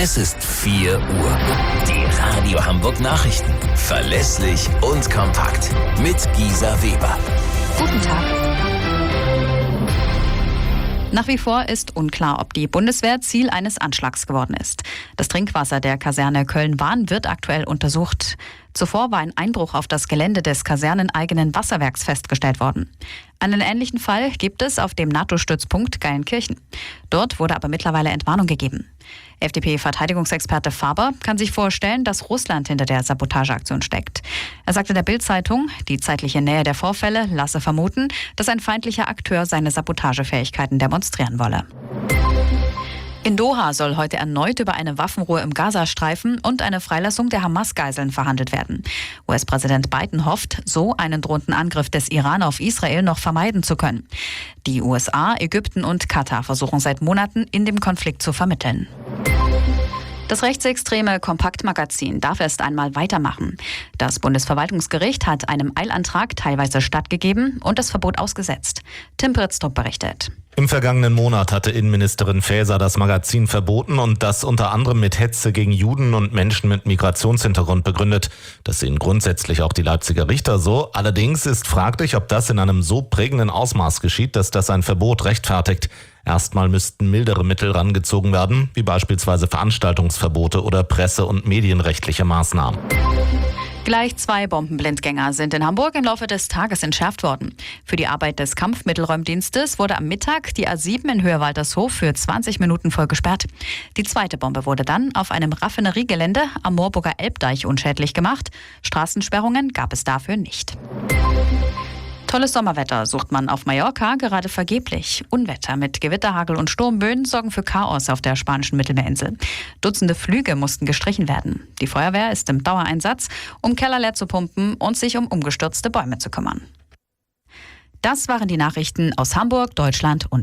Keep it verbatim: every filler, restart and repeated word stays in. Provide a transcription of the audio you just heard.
Es ist vier Uhr. Die Radio Hamburg Nachrichten. Verlässlich und kompakt. Mit Gisa Weber. Guten Tag. Nach wie vor ist unklar, ob die Bundeswehr Ziel eines Anschlags geworden ist. Das Trinkwasser der Kaserne Köln-Wahn wird aktuell untersucht. Zuvor war ein Einbruch auf das Gelände des kaserneneigenen Wasserwerks festgestellt worden. Einen ähnlichen Fall gibt es auf dem NATO-Stützpunkt Geilenkirchen. Dort wurde aber mittlerweile Entwarnung gegeben. F D P-Verteidigungsexperte Faber kann sich vorstellen, dass Russland hinter der Sabotageaktion steckt. Er sagte der Bild-Zeitung, die zeitliche Nähe der Vorfälle lasse vermuten, dass ein feindlicher Akteur seine Sabotagefähigkeiten demonstrieren wolle. In Doha soll heute erneut über eine Waffenruhe im Gazastreifen und eine Freilassung der Hamas-Geiseln verhandelt werden. U S-Präsident Biden hofft, so einen drohenden Angriff des Iran auf Israel noch vermeiden zu können. Die U S A, Ägypten und Katar versuchen seit Monaten, in dem Konflikt zu vermitteln. Das rechtsextreme Kompaktmagazin darf erst einmal weitermachen. Das Bundesverwaltungsgericht hat einem Eilantrag teilweise stattgegeben und das Verbot ausgesetzt. Tim Britztrup berichtet. Im vergangenen Monat hatte Innenministerin Faeser das Magazin verboten und das unter anderem mit Hetze gegen Juden und Menschen mit Migrationshintergrund begründet. Das sehen grundsätzlich auch die Leipziger Richter so. Allerdings ist fraglich, ob das in einem so prägenden Ausmaß geschieht, dass das ein Verbot rechtfertigt. Erstmal müssten mildere Mittel rangezogen werden, wie beispielsweise Veranstaltungsverbote oder presse- und medienrechtliche Maßnahmen. Gleich zwei Bombenblindgänger sind in Hamburg im Laufe des Tages entschärft worden. Für die Arbeit des Kampfmittelräumdienstes wurde am Mittag die A sieben in Höhe Waltershof für zwanzig Minuten voll gesperrt. Die zweite Bombe wurde dann auf einem Raffineriegelände am Moorburger Elbdeich unschädlich gemacht. Straßensperrungen gab es dafür nicht. Tolles Sommerwetter sucht man auf Mallorca gerade vergeblich. Unwetter mit Gewitter, Hagel und Sturmböen sorgen für Chaos auf der spanischen Mittelmeerinsel. Dutzende Flüge mussten gestrichen werden. Die Feuerwehr ist im Dauereinsatz, um Keller leer zu pumpen und sich um umgestürzte Bäume zu kümmern. Das waren die Nachrichten aus Hamburg, Deutschland und